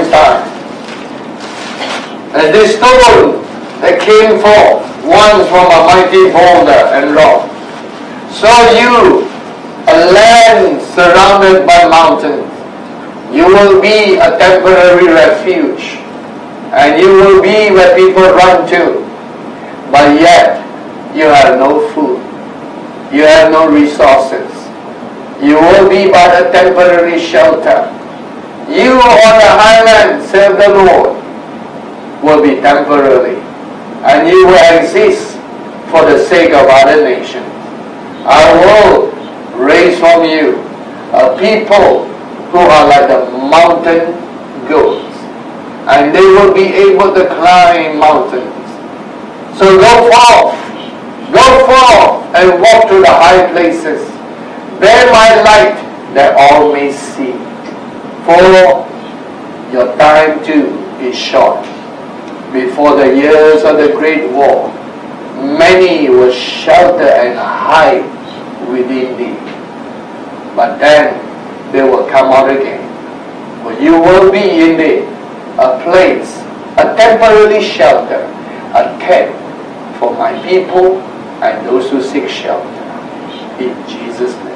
his time. And this stone that came forth once from a mighty boulder and rock. So you, a land surrounded by mountains, you will be a temporary refuge, and you will be where people run to, but yet you have no food, you have no resources. You will be but a temporary shelter. You on the highland, serve the Lord, will be temporarily, and you will exist for the sake of other nations. I will raise from you a people who are like the mountain goats, and they will be able to climb mountains. So go forth and walk to the high places. Bear my light that all may see. For your time too is short. Before the years of the great war, many will shelter and hide within thee. But then they will come out again. For you will be indeed a place, a temporary shelter, a tent for my people and those who seek shelter. In Jesus' name.